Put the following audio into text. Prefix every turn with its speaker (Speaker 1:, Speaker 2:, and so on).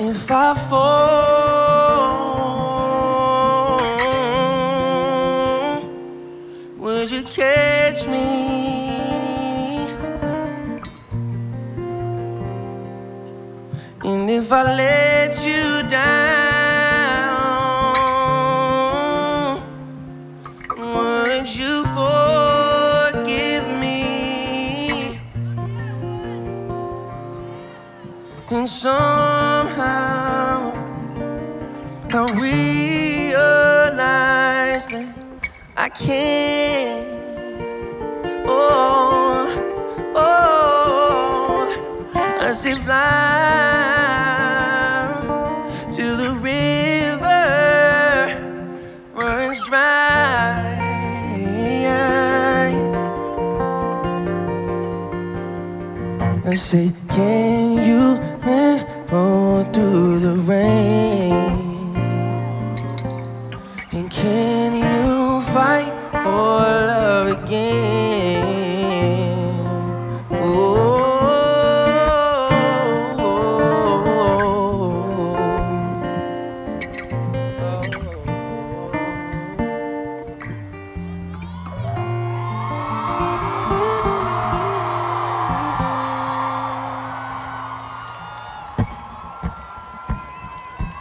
Speaker 1: if I fall, would you catch me? And if I let you down, would you forgive me? And somehow I realize that I can't. Oh, oh, I say fly till the river runs dry. I say, can you roll through the rain? And can you fight for love again?